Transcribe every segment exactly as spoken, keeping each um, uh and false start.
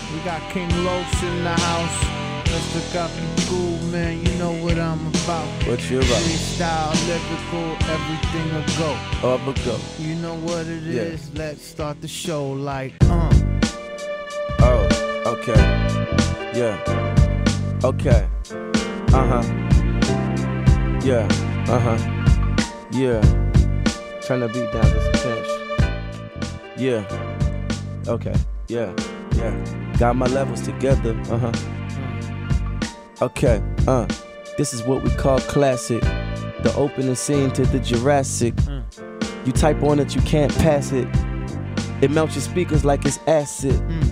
We got King Los in the house. Mister Guppy Cool, man, you know what I'm about. What you about? Freestyle, lyrical, everything a go. Up a go. You know what it Yeah. is. Let's start the show like, uh. Oh, okay. Yeah. Okay. Uh-huh. Yeah. Uh-huh. Yeah. Turn the beat down just a pinch. Yeah. Okay. Yeah. Yeah. Got my levels together. Uh-huh. Okay. Uh. This is what we call classic. The opening scene to the Jurassic. Mm. You type on it, you can't pass it. It melts your speakers like it's acid. Mm.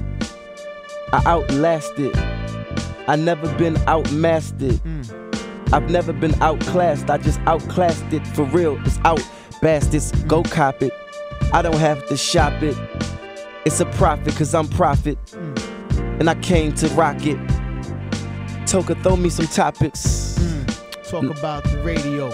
I outlasted. I never been outmastered. Mm. I've never been outclassed. I just outclassed it for real. It's out, bastards. Mm. Go cop it. I don't have to shop it. It's a profit, cause I'm profit. Mm. And I came to rock it. Toka, throw me some topics. Mm. Talk about the radio.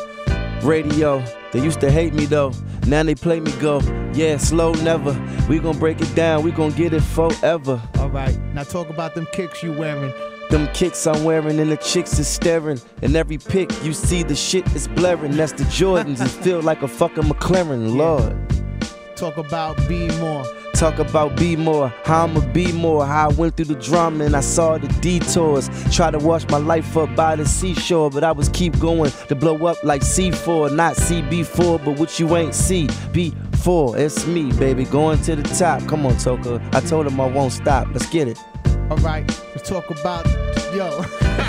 Radio, they used to hate me though. Now they play me go. Yeah, slow never. We gon' break it down. We gon' get it forever. All right, now talk about them kicks you wearing. Them kicks I'm wearing and the chicks is staring. And every pic you see the shit is blaring. That's the Jordans. It feel like a fucking McLaren, Lord. Talk about Be More. Talk about be more, how I'ma be more, how I went through the drama and I saw the detours. Try to wash my life up by the seashore, but I was keep going to blow up like C four, not C B four, but what you ain't see, B four. It's me, baby, going to the top. Come on, Toka. I told him I won't stop. Let's get it. All right, let's talk about, yo.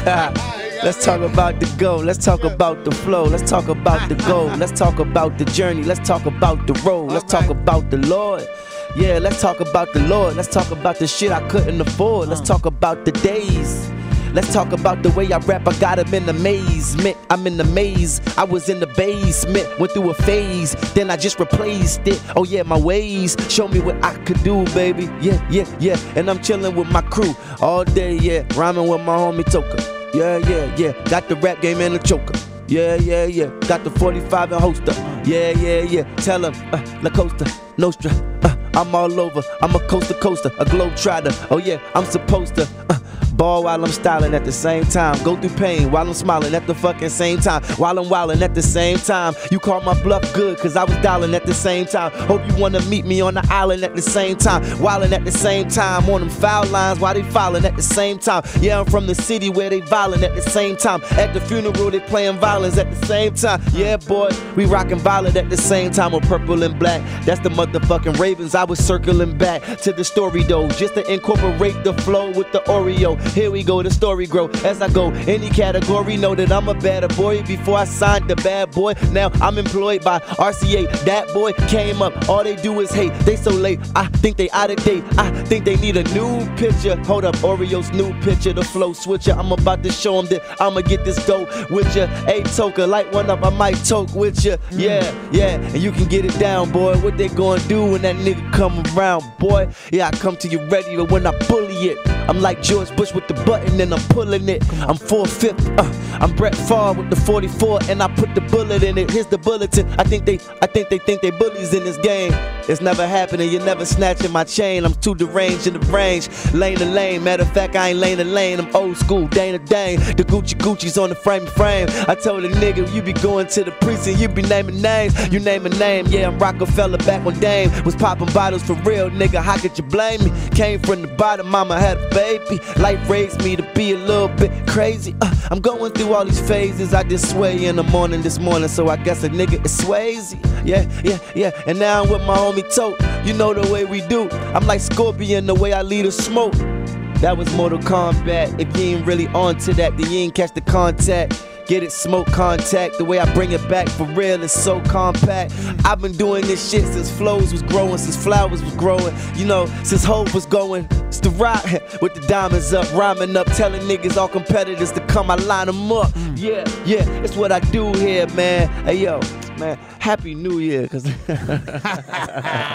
Let's talk about the go. Let's talk about the flow. Let's talk about the goal. Let's talk about the journey. Let's talk about the road. Let's talk about the Lord. Yeah, let's talk about the Lord. Let's talk about the shit I couldn't afford. Let's talk about the days. Let's talk about the way I rap. I got him in amazement. I'm in the maze. I was in the basement. Went through a phase. Then I just replaced it. Oh yeah, my ways. Show me what I could do, baby. Yeah, yeah, yeah. And I'm chilling with my crew all day, yeah. Rhyming with my homie Toka. Yeah, yeah, yeah. Got the rap game and the choker. Yeah, yeah, yeah. Got the forty-five and holster. Yeah, yeah, yeah. Tell him, uh, La Costa, Nostra. Uh, I'm all over. I'm a coaster coaster, a globe trotter. Oh yeah, I'm supposed to uh, ball while I'm styling at the same time. Go through pain while I'm smiling at the fucking same time. While I'm wildin' at the same time. You call my bluff good, cause I was dialing at the same time. Hope you wanna meet me on the island at the same time. Wildin' at the same time. On them foul lines while they fouling at the same time. Yeah, I'm from the city where they violin' at the same time. At the funeral they playing violence at the same time. Yeah, boy, we rockin' violent at the same time with purple and black. That's the motherfucking Ravens. I was circling back to the story though, just to incorporate the flow with the Oreo. Here we go, the story grow as I go. Any category, know that I'm a better boy. Before I signed the bad boy, now I'm employed by R C A. That boy came up, all they do is hate. They so late, I think they out of date. I think they need a new picture. Hold up, Oreo's new picture, the flow switcher. I'm about to show them that I'ma get this dope with ya. Hey Toka, light one up, I might toke with ya. Yeah, yeah, and you can get it down, boy. What they gonna do when that nigga come around, boy? Yeah, I come to you ready, but when I bully it, I'm like George Bush with the button and I'm pulling it. I'm four-fifth, uh, I'm Brett Favre with the forty-four and I put the bullet in it. Here's the bulletin. I think they, I think they think they bullies in this game. It's never happening. You're never snatching my chain. I'm too deranged in the range, lane to lane. Matter of fact, I ain't lane to lane. I'm old school, Dana Dane. The Gucci Gucci's on the frame to frame. I told a nigga you be going to the precinct, you be naming names. You name a name, yeah. I'm Rockefeller back on Dame. Was popping bottles for real, nigga. How could you blame me? Came from the bottom, mama had a baby. Life raised me to be a little bit crazy. Uh, I'm going through all these phases. I just sway in the morning this morning, so I guess a nigga is Swayze. Yeah, yeah, yeah. And now I'm with my homie Tote. You know the way we do. I'm like Scorpion, the way I lead a smoke. That was Mortal Kombat. If you ain't really on to that, then you ain't catch the contact. Get it, smoke contact. The way I bring it back for real is so compact. I've been doing this shit since flows was growing, since flowers was growing. You know, since hope was going. It's the rock with the diamonds up, rhyming up, telling niggas all competitors to come. I line them up. Yeah, yeah, it's what I do here, man. Hey yo, man, Happy New Year, cause